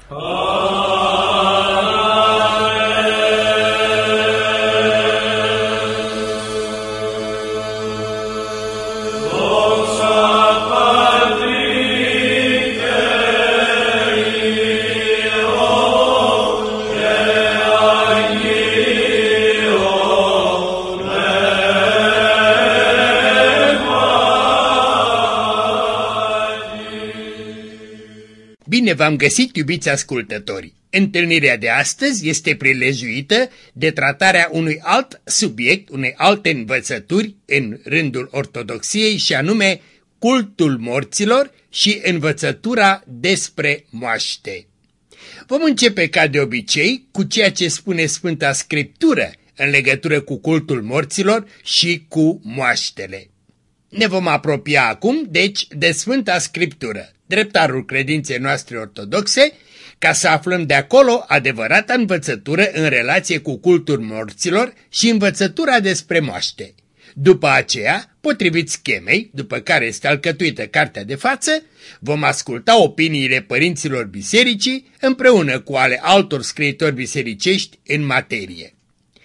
Bine v-am găsit, iubiți ascultători! Întâlnirea de astăzi este prilejuită de tratarea unui alt subiect, unei alte învățături în rândul ortodoxiei, și anume cultul morților și învățătura despre moaște. Vom începe ca de obicei cu ceea ce spune Sfânta Scriptură în legătură cu cultul morților și cu moaștele. Ne vom apropia acum, deci, de Sfânta Scriptură, dreptarul credinței noastre ortodoxe, ca să aflăm de acolo adevărata învățătură în relație cu cultul morților și învățătura despre moaște. După aceea, potrivit schemei, după care este alcătuită cartea de față, vom asculta opiniile părinților bisericii împreună cu ale altor scriitori bisericești în materie.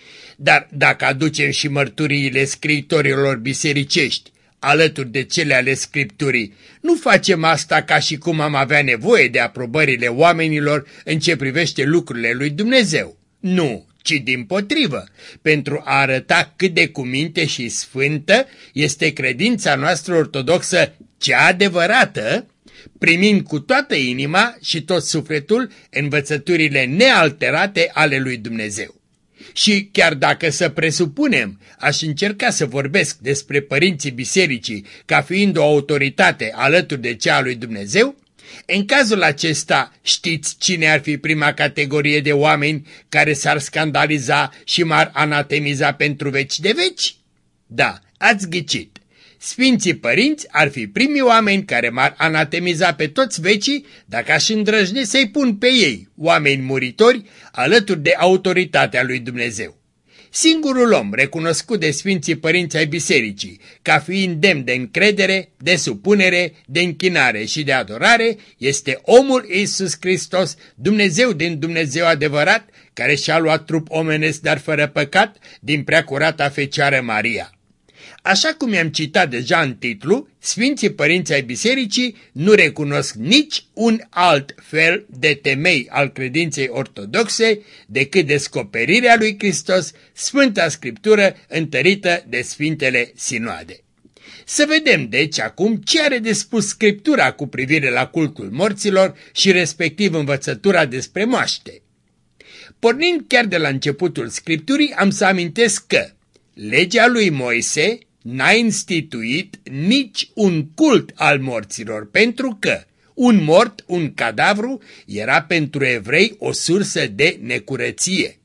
Dar dacă aducem și mărturiile scriitorilor bisericești alături de cele ale Scripturii, nu facem asta ca și cum am avea nevoie de aprobările oamenilor în ce privește lucrurile lui Dumnezeu. Nu, ci dimpotrivă, pentru a arăta cât de cuminte și sfântă este credința noastră ortodoxă cea adevărată, primind cu toată inima și tot sufletul învățăturile nealterate ale lui Dumnezeu. Și chiar dacă să presupunem, aș încerca să vorbesc despre părinții bisericii ca fiind o autoritate alături de cea a lui Dumnezeu, în cazul acesta știți cine ar fi prima categorie de oameni care s-ar scandaliza și m-ar anatemiza pentru veci de veci? Da, ați ghicit. Sfinții părinți ar fi primii oameni care m-ar anatemiza pe toți vecii dacă aș îndrăzni să-i pun pe ei, oameni muritori, alături de autoritatea lui Dumnezeu. Singurul om recunoscut de Sfinții Părinți ai Bisericii ca fiind demn de încredere, de supunere, de închinare și de adorare este omul Iisus Hristos, Dumnezeu din Dumnezeu adevărat, care și-a luat trup omenesc dar fără păcat din preacurata Fecioară Maria. Așa cum i-am citat deja în titlu, Sfinții Părinți ai Bisericii nu recunosc nici un alt fel de temei al credinței ortodoxe decât descoperirea lui Hristos, Sfânta Scriptură întărită de Sfintele Sinoade. Să vedem deci acum ce are de spus Scriptura cu privire la cultul morților și respectiv învățătura despre moaște. Pornind chiar de la începutul Scripturii, am să amintesc că legea lui Moise n-a instituit nici un cult al morților, pentru că un mort, un cadavru, era pentru evrei o sursă de necurăție.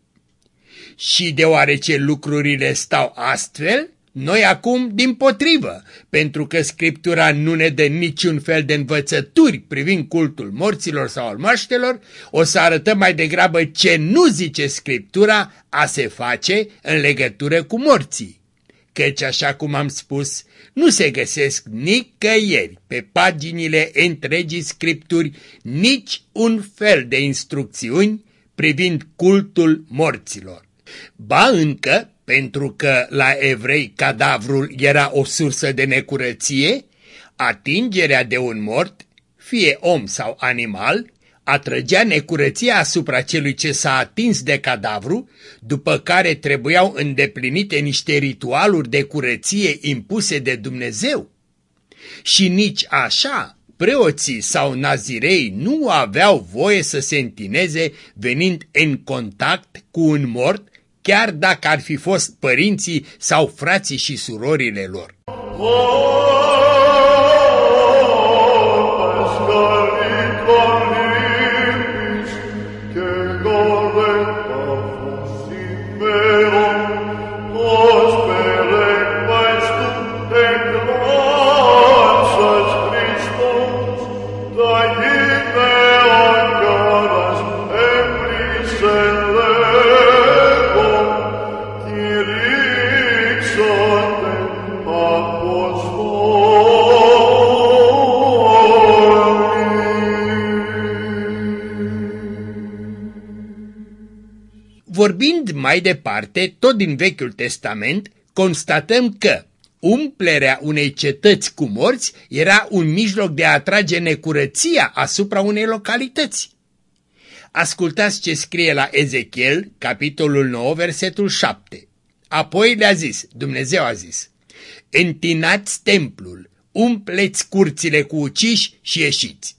Și deoarece lucrurile stau astfel, noi acum dimpotrivă, pentru că Scriptura nu ne dă niciun fel de învățături privind cultul morților sau al moaștelor, o să arătăm mai degrabă ce nu zice Scriptura a se face în legătură cu morții. Căci, așa cum am spus, nu se găsesc nicăieri pe paginile întregii Scripturi nici un fel de instrucțiuni privind cultul morților. Ba încă, pentru că la evrei cadavrul era o sursă de necurăție, atingerea de un mort, fie om sau animal, atrăgea necurăția asupra celui ce s-a atins de cadavru, după care trebuiau îndeplinite niște ritualuri de curăție impuse de Dumnezeu. Și nici așa, preoții sau nazirei nu aveau voie să se întineze venind în contact cu un mort, chiar dacă ar fi fost părinții sau frații și surorile lor. Apostol Vorbind mai departe, tot din Vechiul Testament, constatăm că umplerea unei cetăți cu morți era un mijloc de a atrage necurăția asupra unei localități. Ascultați ce scrie la Ezechiel, capitolul 9, versetul 7. Apoi le-a zis, Dumnezeu a zis, întinați templul, umpleți curțile cu uciși și ieșiți.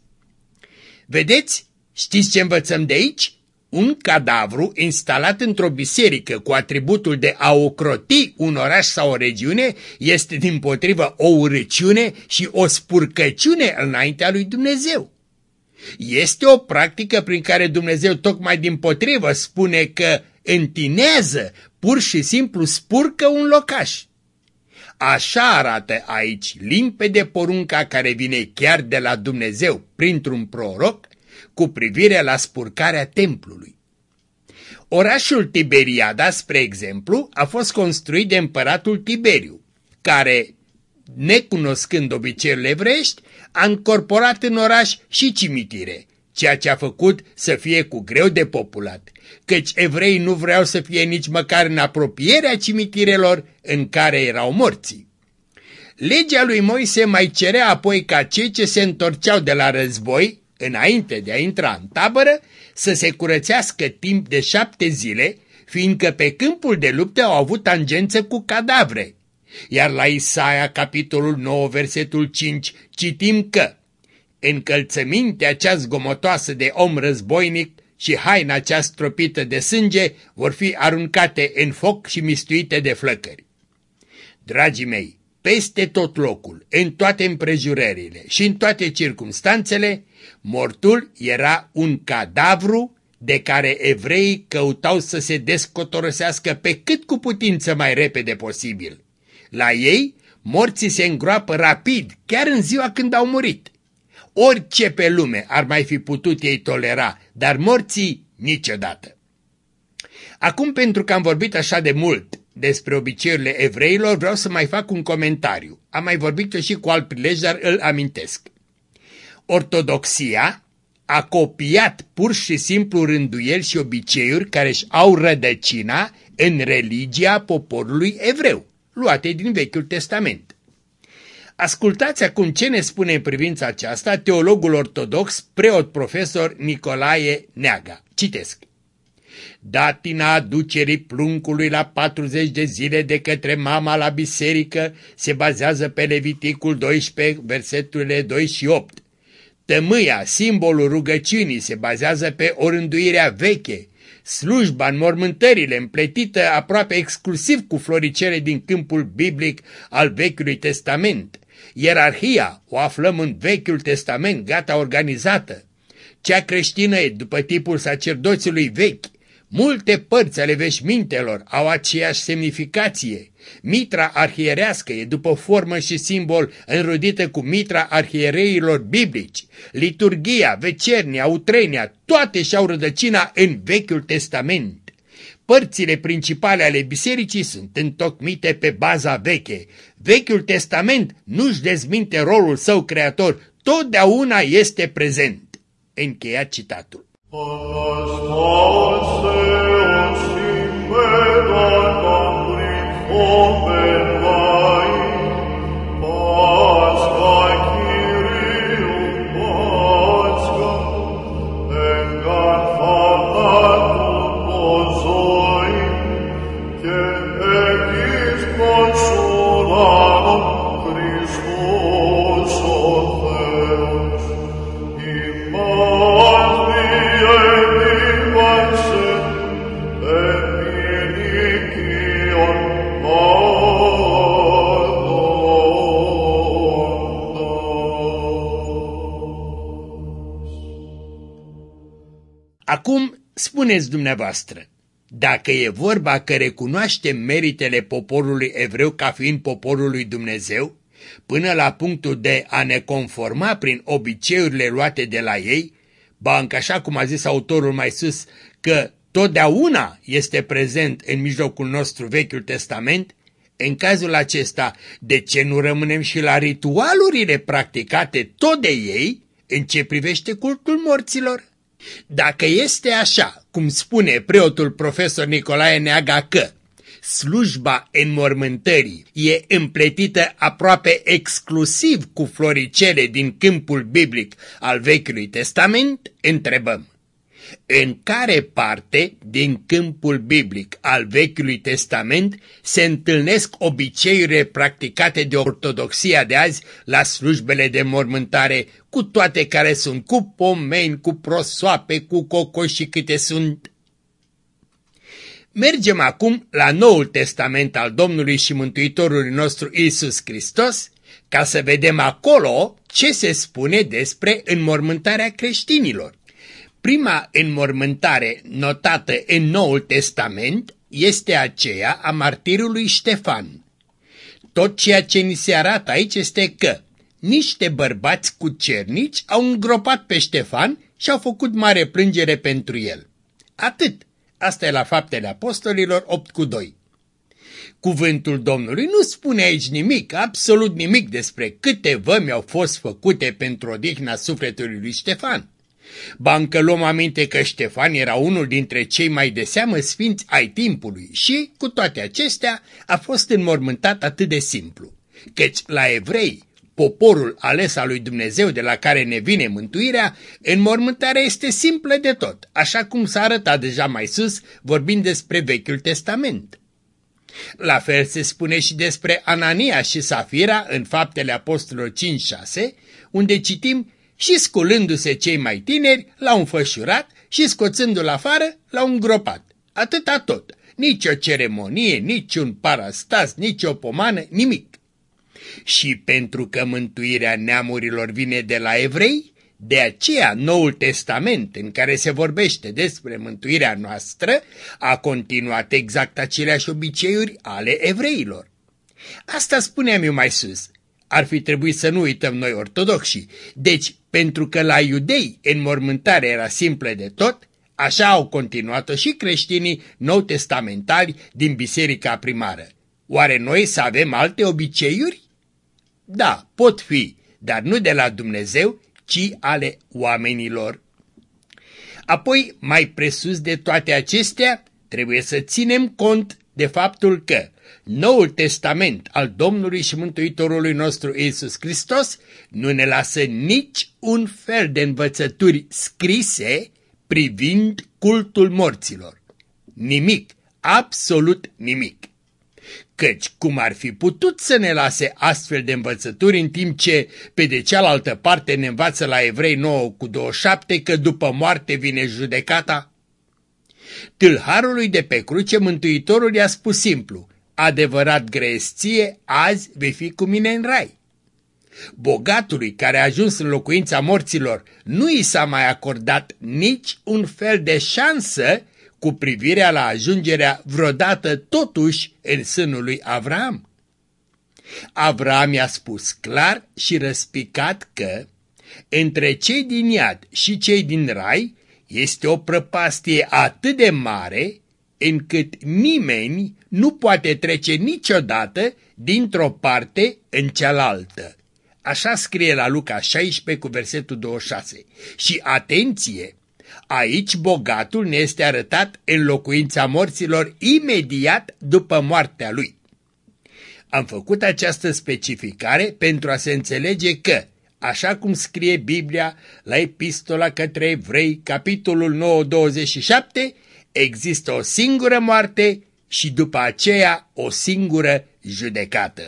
Vedeți? Știți ce învățăm de aici? Un cadavru instalat într-o biserică cu atributul de a ocroti un oraș sau o regiune este dimpotrivă o urăciune și o spurcăciune înaintea lui Dumnezeu. Este o practică prin care Dumnezeu tocmai dimpotrivă spune că întinează, pur și simplu spurcă un locaș. Așa arată aici limpede porunca care vine chiar de la Dumnezeu printr-un proroc cu privire la spurcarea templului. Orașul Tiberiada, spre exemplu, a fost construit de împăratul Tiberiu, care, necunoscând obiceiurile evreiești, a încorporat în oraș și cimitire, ceea ce a făcut să fie cu greu depopulat, căci evreii nu vreau să fie nici măcar în apropierea cimitirelor în care erau morții. Legea lui Moise mai cerea apoi ca cei ce se întorceau de la război, înainte de a intra în tabără, să se curățească timp de 7 zile, fiindcă pe câmpul de luptă au avut tangență cu cadavre. Iar la Isaia, capitolul 9, versetul 5, citim că încălțămintea cea zgomotoasă de om războinic și haina cea stropită de sânge vor fi aruncate în foc și mistuite de flăcări. Dragii mei, peste tot locul, în toate împrejurările și în toate circumstanțele, mortul era un cadavru de care evreii căutau să se descotorosească pe cât cu putință mai repede posibil. La ei, morții se îngroapă rapid, chiar în ziua când au murit. Orice pe lume ar mai fi putut ei tolera, dar morții niciodată. Acum, pentru că am vorbit așa de mult despre obiceiurile evreilor, vreau să mai fac un comentariu. Am mai vorbit-o și cu alt prilej, dar îl amintesc. Ortodoxia a copiat pur și simplu rânduieli și obiceiuri care își au rădăcina în religia poporului evreu, luate din Vechiul Testament. Ascultați acum ce ne spune în privința aceasta teologul ortodox, preot profesor Nicolae Neaga. Citesc. Datina aducerii pruncului la 40 de zile de către mama la biserică se bazează pe Leviticul 12, verseturile 2 și 8. Tămâia, simbolul rugăciunii, se bazează pe orânduirea veche. Slujba, înmormântările, împletită aproape exclusiv cu floricele din câmpul biblic al Vechiului Testament. Ierarhia o aflăm în Vechiul Testament, gata organizată. Cea creștină e după tipul sacerdoțiului vechi. Multe părți ale veșmintelor au aceeași semnificație. Mitra arhierească e după formă și simbol înrodită cu mitra arhiereilor biblici. Liturghia, vecernia, utrenia, toate și-au rădăcina în Vechiul Testament. Părțile principale ale bisericii sunt întocmite pe baza veche. Vechiul Testament nu-și dezminte rolul său creator, totdeauna este prezent. Încheiat citatul. Acum spuneți dumneavoastră, dacă e vorba că recunoaștem meritele poporului evreu ca fiind poporul lui Dumnezeu, până la punctul de a ne conforma prin obiceiurile luate de la ei, ba încă așa cum a zis autorul mai sus, că totdeauna este prezent în mijlocul nostru Vechiul Testament, în cazul acesta, de ce nu rămânem și la ritualurile practicate tot de ei în ce privește cultul morților? Dacă este așa, cum spune preotul profesor Nicolae Neaga că slujba înmormântării e împletită aproape exclusiv cu floricele din câmpul biblic al Vechiului Testament, întrebăm: în care parte din câmpul biblic al Vechiului Testament se întâlnesc obiceiurile practicate de ortodoxia de azi la slujbele de înmormântare, cu toate care sunt cu pomeni, cu prosoape, cu cocoși și câte sunt? Mergem acum la Noul Testament al Domnului și Mântuitorului nostru Iisus Hristos, ca să vedem acolo ce se spune despre înmormântarea creștinilor. Prima înmormântare notată în Noul Testament este aceea a martirului Ștefan. Tot ceea ce ni se arată aici este că niște bărbați cucernici au îngropat pe Ștefan și au făcut mare plângere pentru el. Atât. Asta e la Faptele Apostolilor 8:2. Cuvântul Domnului nu spune aici nimic, absolut nimic despre câte vămi au fost făcute pentru odihna sufletului lui Ștefan. Ba încă luăm aminte că Ștefan era unul dintre cei mai de seamă sfinți ai timpului și, cu toate acestea, a fost înmormântat atât de simplu. Căci la evrei, poporul ales al lui Dumnezeu de la care ne vine mântuirea, înmormântarea este simplă de tot, așa cum s-a arătat deja mai sus vorbind despre Vechiul Testament. La fel se spune și despre Anania și Safira în Faptele Apostolilor 5:6, unde citim: și sculându-se cei mai tineri, l-au înfășurat și scoțându-l afară, l-au îngropat. Atâta tot, nici o ceremonie, nici un parastas, nici o pomană, nimic. Și pentru că mântuirea neamurilor vine de la evrei, de aceea Noul Testament, în care se vorbește despre mântuirea noastră, a continuat exact aceleași obiceiuri ale evreilor. Asta spuneam eu mai sus. Ar fi trebuit să nu uităm noi ortodoxii. Deci, pentru că la iudei înmormântarea era simplă de tot, așa au continuat-o și creștinii nou-testamentali din biserica primară. Oare noi să avem alte obiceiuri? Da, pot fi, dar nu de la Dumnezeu, ci ale oamenilor. Apoi, mai presus de toate acestea, trebuie să ținem cont de faptul că Noul Testament al Domnului și Mântuitorului nostru Iisus Hristos nu ne lasă nici un fel de învățături scrise privind cultul morților. Nimic, absolut nimic. Căci cum ar fi putut să ne lase astfel de învățături în timp ce pe de cealaltă parte ne învață la Evrei 9:27 că după moarte vine judecata? Tâlharului de pe cruce Mântuitorul i-a spus simplu: adevărat grăiesc ție, azi vei fi cu mine în rai. Bogatului care a ajuns în locuința morților nu i s-a mai acordat nici un fel de șansă cu privirea la ajungerea vreodată totuși în sânul lui Avram. Avram i-a spus clar și răspicat că între cei din iad și cei din rai este o prăpastie atât de mare încât nimeni nu poate trece niciodată dintr-o parte în cealaltă. Așa scrie la Luca 16:26. Și atenție! Aici bogatul ne este arătat în locuința morților imediat după moartea lui. Am făcut această specificare pentru a se înțelege că, așa cum scrie Biblia la Epistola către Evrei, capitolul 9:27, există o singură moarte și după aceea o singură judecată.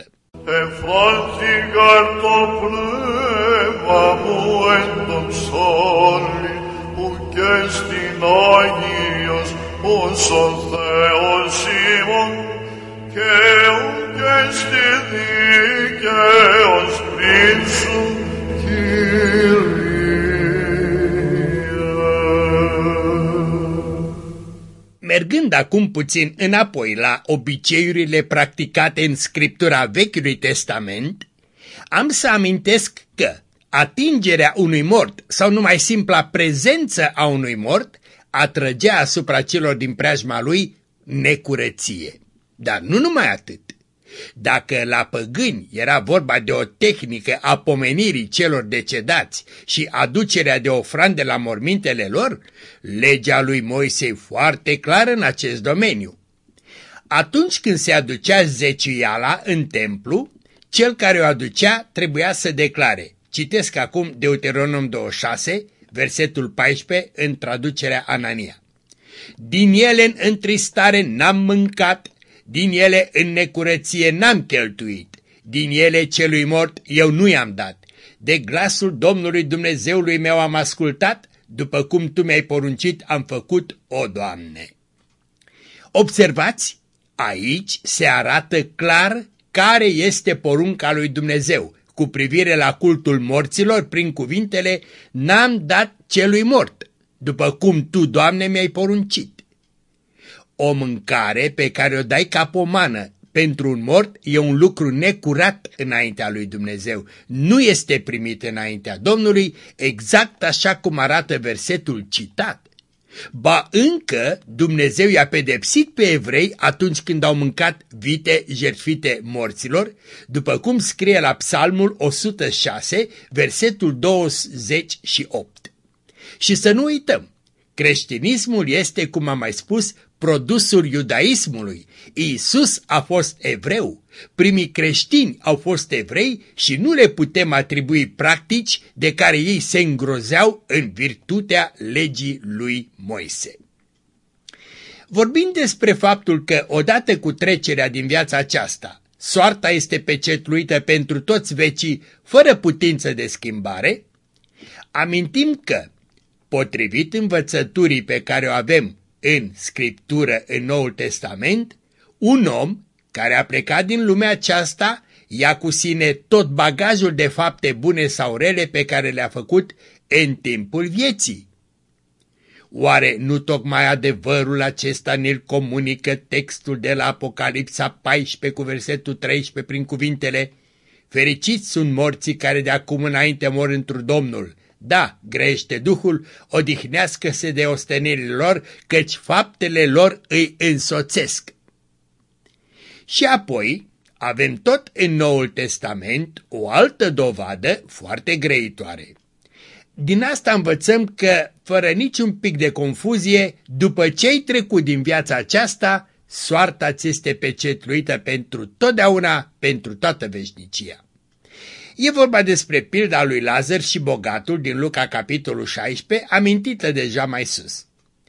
Mergând acum puțin înapoi la obiceiurile practicate în Scriptura Vechiului Testament, am să amintesc că atingerea unui mort sau numai simpla prezență a unui mort atrăgea asupra celor din preajma lui necurăție. Dar nu numai atât. Dacă la păgâni era vorba de o tehnică a pomenirii celor decedați și aducerea de ofrande la mormintele lor, legea lui Moise e foarte clară în acest domeniu. Atunci când se aducea zeciuiala în templu, cel care o aducea trebuia să declare. Citesc acum Deuteronom 26, versetul 14 în traducerea Anania. Din ele în întristare n-am mâncat, din ele în necurăție n-am cheltuit, din ele celui mort eu nu i-am dat. De glasul Domnului Dumnezeului meu am ascultat, după cum Tu mi-ai poruncit am făcut, o Doamne. Observați, aici se arată clar care este porunca lui Dumnezeu cu privire la cultul morților prin cuvintele n-am dat celui mort, după cum Tu, Doamne, mi-ai poruncit. O mâncare pe care o dai ca pomană pentru un mort e un lucru necurat înaintea lui Dumnezeu. Nu este primit înaintea Domnului, exact așa cum arată versetul citat. Ba încă Dumnezeu i-a pedepsit pe evrei atunci când au mâncat vite jertfite morților, după cum scrie la Psalmul 106, versetul 28. Și să nu uităm, creștinismul este, cum am mai spus, produsul iudaismului. Iisus a fost evreu, primii creștini au fost evrei și nu le putem atribui practici de care ei se îngrozeau în virtutea legii lui Moise. Vorbind despre faptul că odată cu trecerea din viața aceasta, soarta este pecetluită pentru toți vecii fără putință de schimbare, amintim că, potrivit învățăturii pe care o avem în Scriptură, în Noul Testament, un om care a plecat din lumea aceasta ia cu sine tot bagajul de fapte bune sau rele pe care le-a făcut în timpul vieții. Oare nu tocmai adevărul acesta ne-l comunică textul de la Apocalipsa 14 cu versetul 13 prin cuvintele fericiți sunt morții care de acum înainte mor întru Domnul. Da, grăiește Duhul, odihnească-se de ostenirile lor, căci faptele lor îi însoțesc. Și apoi avem tot în Noul Testament o altă dovadă foarte grăitoare. Din asta învățăm că, fără niciun pic de confuzie, după ce ai trecut din viața aceasta, soarta ți este pecetluită pentru totdeauna, pentru toată veșnicia. E vorba despre pilda lui Lazar și bogatul din Luca capitolul 16, amintită deja mai sus.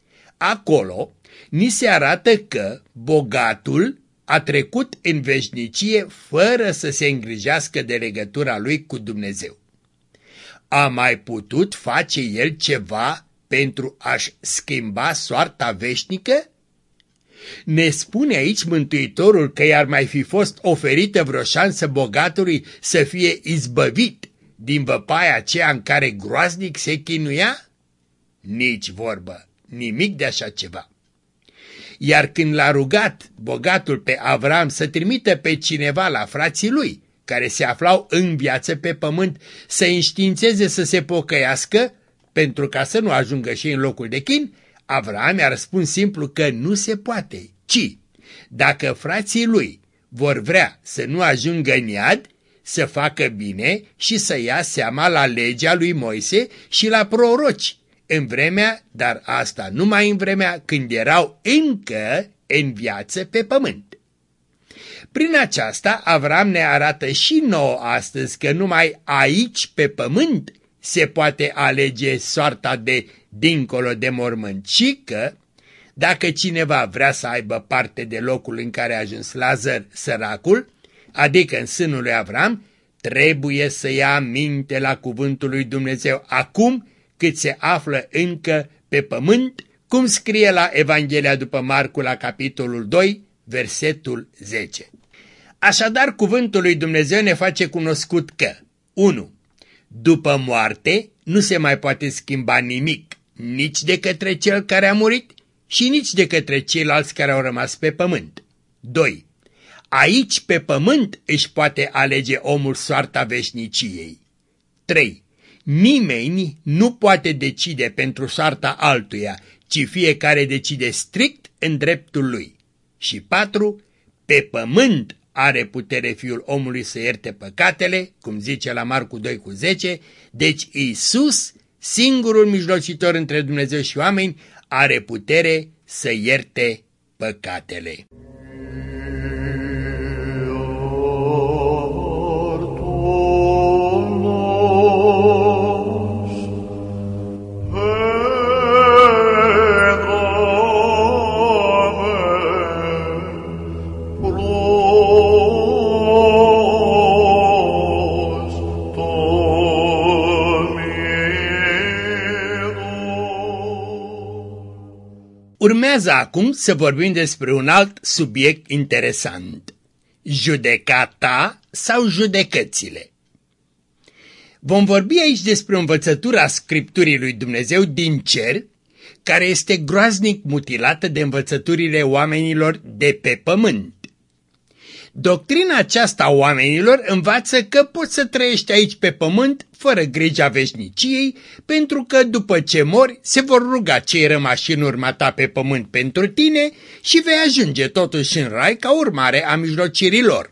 Acolo ni se arată că bogatul a trecut în veșnicie fără să se îngrijească de legătura lui cu Dumnezeu. A mai putut face el ceva pentru a-și schimba soarta veșnică? Ne spune aici Mântuitorul că i-ar mai fi fost oferită vreo șansă bogatului să fie izbăvit din văpaia aceea în care groaznic se chinuia? Nici vorbă, nimic de așa ceva. Iar când l-a rugat bogatul pe Avram să trimită pe cineva la frații lui, care se aflau în viață pe pământ, să înștiințeze să se pocăiască, pentru ca să nu ajungă și în locul de chin, Avram i-a răspuns simplu că nu se poate, ci dacă frații lui vor vrea să nu ajungă în iad, să facă bine și să ia seama la legea lui Moise și la proroci, în vremea, dar asta numai în vremea când erau încă în viață pe pământ. Prin aceasta Avram ne arată și nouă astăzi că numai aici pe pământ se poate alege soarta de dincolo de mormânt și că, dacă cineva vrea să aibă parte de locul în care a ajuns Lazar săracul, adică în sânul lui Avram, trebuie să ia aminte la cuvântul lui Dumnezeu acum cât se află încă pe pământ, cum scrie la Evanghelia după Marcu la capitolul 2, versetul 10. Așadar, cuvântul lui Dumnezeu ne face cunoscut că 1. După moarte nu se mai poate schimba nimic, nici de către cel care a murit și nici de către ceilalți care au rămas pe pământ. 2. Aici pe pământ își poate alege omul soarta veșniciei. 3. Nimeni nu poate decide pentru soarta altuia, ci fiecare decide strict în dreptul lui. Și 4. Pe pământ are putere Fiul omului să ierte păcatele, cum zice la Marcu 2:10, deci Iisus, singurul mijlocitor între Dumnezeu și oameni, are putere să ierte păcatele. Urmează acum să vorbim despre un alt subiect interesant: judecata sau judecățile. Vom vorbi aici despre o învățătură a Scripturii lui Dumnezeu din cer, care este groaznic mutilată de învățăturile oamenilor de pe pământ. Doctrina aceasta a oamenilor învață că poți să trăiești aici pe pământ fără grija veșniciei, pentru că după ce mori se vor ruga cei rămași în urma ta pe pământ pentru tine și vei ajunge totuși în rai ca urmare a mijlocirii lor.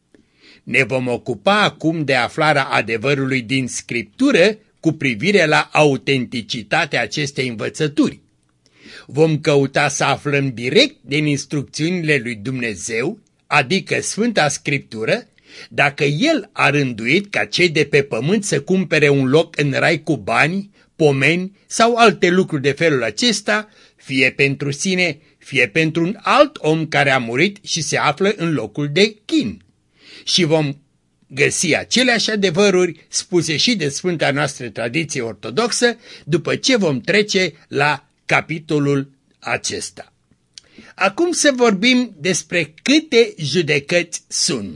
Ne vom ocupa acum de aflarea adevărului din Scriptură cu privire la autenticitatea acestei învățături. Vom căuta să aflăm direct din instrucțiunile lui Dumnezeu, adică Sfânta Scriptură, dacă El a rânduit ca cei de pe pământ să cumpere un loc în rai cu bani, pomeni sau alte lucruri de felul acesta, fie pentru sine, fie pentru un alt om care a murit și se află în locul de chin. Și vom găsi aceleași adevăruri spuse și de Sfânta noastră tradiție ortodoxă după ce vom trece la capitolul acesta. Acum să vorbim despre câte judecăți sunt.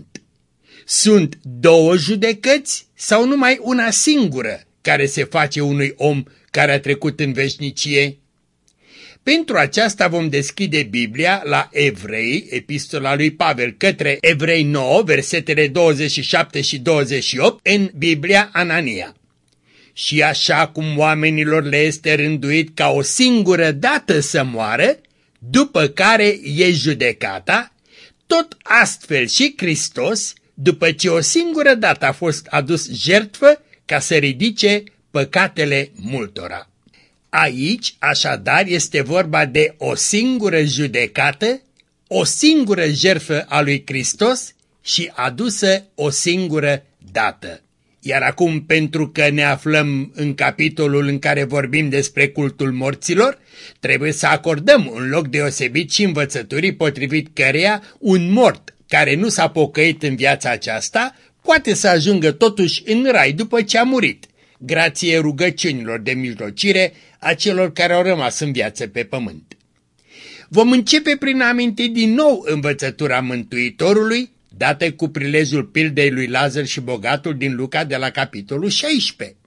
Sunt două judecăți sau numai una singură care se face unui om care a trecut în veșnicie? Pentru aceasta vom deschide Biblia la Evrei, epistola lui Pavel către Evrei 9, versetele 27 și 28 în Biblia Anania. Și așa cum oamenilor le este rânduit ca o singură dată să moară, după care e judecata, tot astfel și Hristos, după ce o singură dată a fost adus jertfă ca să ridice păcatele multora. Aici, așadar, este vorba de o singură judecată, o singură jertfă a lui Hristos și adusă o singură dată. Iar acum, pentru că ne aflăm în capitolul în care vorbim despre cultul morților, trebuie să acordăm un loc deosebit și învățăturii potrivit căreia un mort care nu s-a pocăit în viața aceasta poate să ajungă totuși în rai după ce a murit, grație rugăciunilor de mijlocire a celor care au rămas în viață pe pământ. Vom începe prin a aminti din nou învățătura Mântuitorului, dată cu prilejul pildei lui Lazar și bogatul din Luca de la capitolul 16.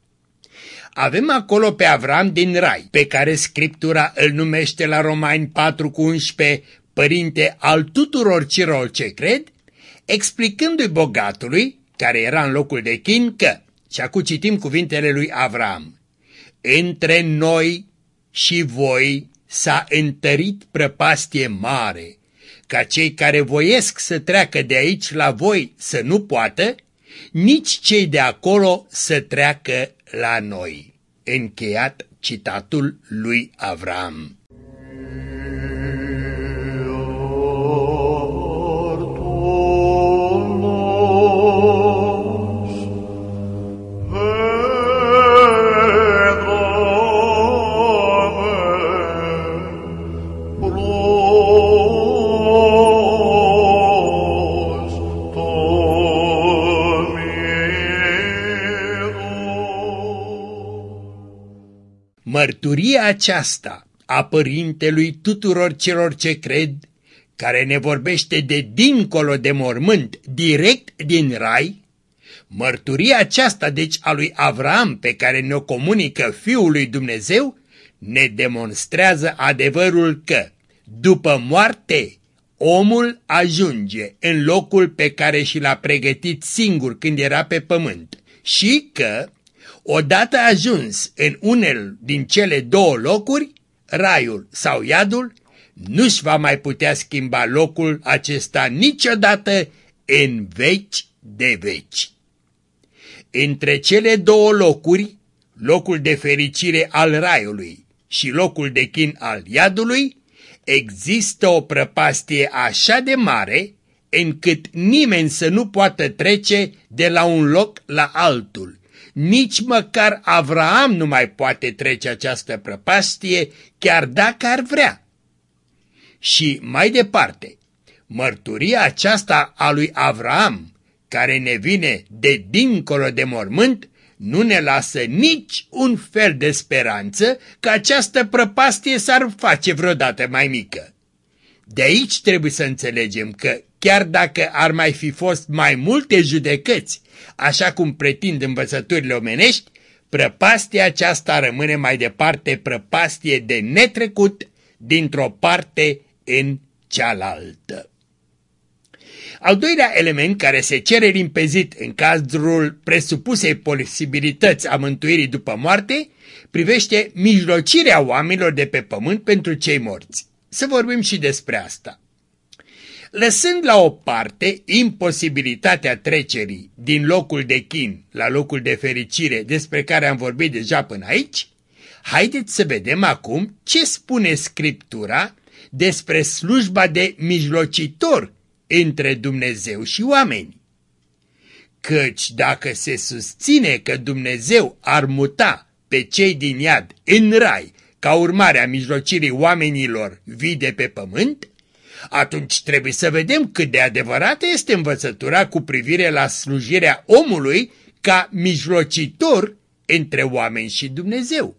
Avem acolo pe Avram din rai, pe care Scriptura îl numește la Romani 4:11 părinte al tuturor celor ce cred, explicându-i bogatului, care era în locul de chin, că, și acum citim cuvintele lui Avram, între noi și voi s-a întărit prăpastie mare, ca cei care voiesc să treacă de aici la voi să nu poată, nici cei de acolo să treacă la noi. Încheiat citatul lui Avram. Mărturia aceasta a Părintelui tuturor celor ce cred, care ne vorbește de dincolo de mormânt, direct din rai, mărturia aceasta deci a lui Avram pe care ne-o comunică Fiul lui Dumnezeu, ne demonstrează adevărul că, după moarte, omul ajunge în locul pe care și l-a pregătit singur când era pe pământ și că, odată ajuns în unul din cele două locuri, raiul sau iadul, nu-și va mai putea schimba locul acesta niciodată în veci de veci. Între cele două locuri, locul de fericire al raiului și locul de chin al iadului, există o prăpastie așa de mare încât nimeni să nu poată trece de la un loc la altul. Nici măcar Avraam nu mai poate trece această prăpastie, chiar dacă ar vrea. Și mai departe, mărturia aceasta a lui Avraam, care ne vine de dincolo de mormânt, nu ne lasă nici un fel de speranță că această prăpastie s-ar face vreodată mai mică. De aici trebuie să înțelegem că, chiar dacă ar mai fi fost mai multe judecăți, așa cum pretind învățăturile omenești, prăpastia aceasta rămâne mai departe prăpastie de netrecut dintr-o parte în cealaltă. Al doilea element care se cere limpezit în cadrul presupusei posibilități a mântuirii după moarte privește mijlocirea oamenilor de pe pământ pentru cei morți. Să vorbim și despre asta. Lăsând la o parte imposibilitatea trecerii din locul de chin la locul de fericire despre care am vorbit deja până aici, haideți să vedem acum ce spune Scriptura despre slujba de mijlocitor între Dumnezeu și oameni. Căci dacă se susține că Dumnezeu ar muta pe cei din iad în rai ca urmare a mijlocirii oamenilor vii de pe pământ, atunci trebuie să vedem cât de adevărată este învățătura cu privire la slujirea omului ca mijlocitor între oameni și Dumnezeu.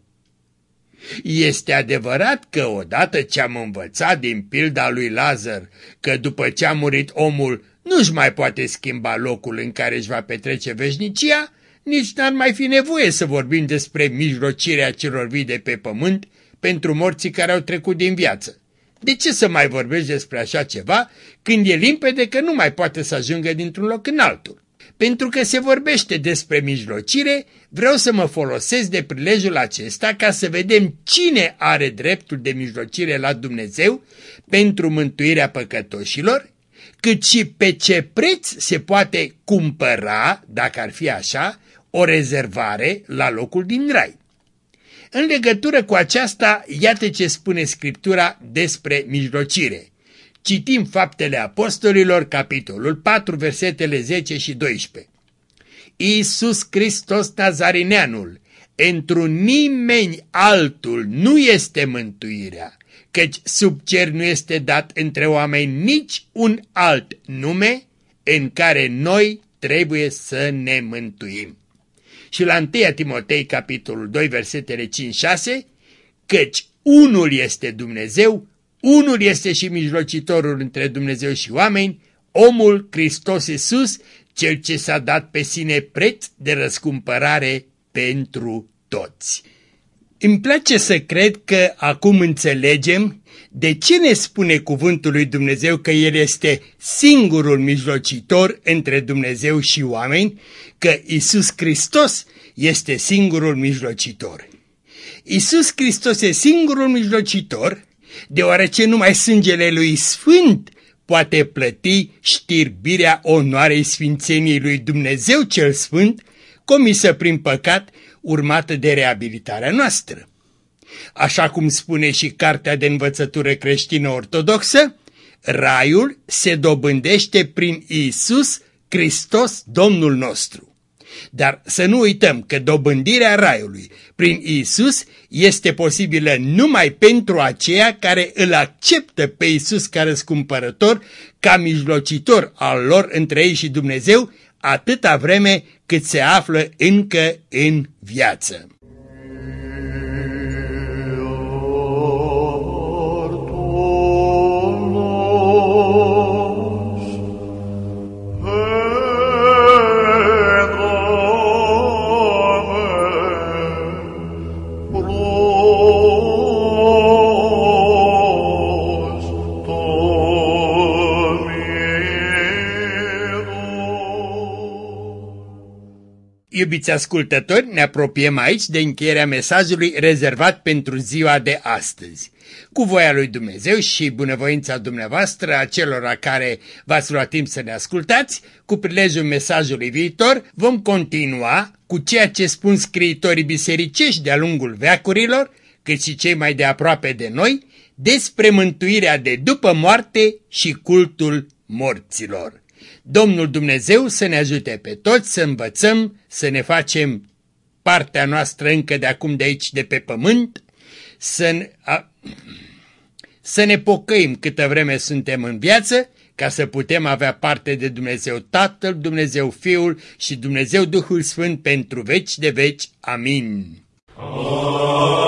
Este adevărat că odată ce am învățat din pilda lui Lazar că după ce a murit omul nu-și mai poate schimba locul în care își va petrece veșnicia, nici n-ar mai fi nevoie să vorbim despre mijlocirea celor vii de pe pământ pentru morții care au trecut din viață. De ce să mai vorbești despre așa ceva când e limpede că nu mai poate să ajungă dintr-un loc în altul? Pentru că se vorbește despre mijlocire, vreau să mă folosesc de prilejul acesta ca să vedem cine are dreptul de mijlocire la Dumnezeu pentru mântuirea păcătoșilor, cât și pe ce preț se poate cumpăra, dacă ar fi așa, o rezervare la locul din rai. În legătură cu aceasta, iată ce spune Scriptura despre mijlocire. Citim Faptele Apostolilor, capitolul 4, versetele 10 și 12. Iisus Hristos Nazarineanul, întru nimeni altul nu este mântuirea, căci sub cer nu este dat între oameni nici un alt nume în care noi trebuie să ne mântuim. Și la 1 Timotei, capitolul 2, versetele 5-6, căci unul este Dumnezeu, unul este și mijlocitorul între Dumnezeu și oameni, omul Hristos Iisus, cel ce s-a dat pe sine preț de răscumpărare pentru toți. Îmi place să cred că acum înțelegem de ce ne spune cuvântul lui Dumnezeu că El este singurul mijlocitor între Dumnezeu și oameni, că Iisus Hristos este singurul mijlocitor. Iisus Hristos e singurul mijlocitor, deoarece numai sângele lui Sfânt poate plăti știrbirea onoarei sfințeniei lui Dumnezeu cel Sfânt, comisă prin păcat, urmată de reabilitarea noastră. Așa cum spune și Cartea de Învățătură Creștină Ortodoxă, raiul se dobândește prin Iisus Hristos Domnul nostru. Dar să nu uităm că dobândirea raiului prin Iisus este posibilă numai pentru aceia care îl acceptă pe Iisus ca răscumpărător, ca mijlocitor al lor între ei și Dumnezeu, atâta vreme cât se află încă în viață. iubiți ascultători, ne apropiem aici de încheierea mesajului rezervat pentru ziua de astăzi. Cu voia lui Dumnezeu și bunăvoința dumneavoastră, a celor care v-ați luat timp să ne ascultați, cu prilejul mesajului viitor, vom continua cu ceea ce spun scriitorii bisericești de-a lungul veacurilor, cât și cei mai de aproape de noi, despre mântuirea de după moarte și cultul morților. Domnul Dumnezeu să ne ajute pe toți să învățăm, să ne facem partea noastră încă de acum de aici de pe pământ, să ne pocăim câtă vreme suntem în viață, ca să putem avea parte de Dumnezeu Tatăl, Dumnezeu Fiul și Dumnezeu Duhul Sfânt pentru veci de veci. Amin.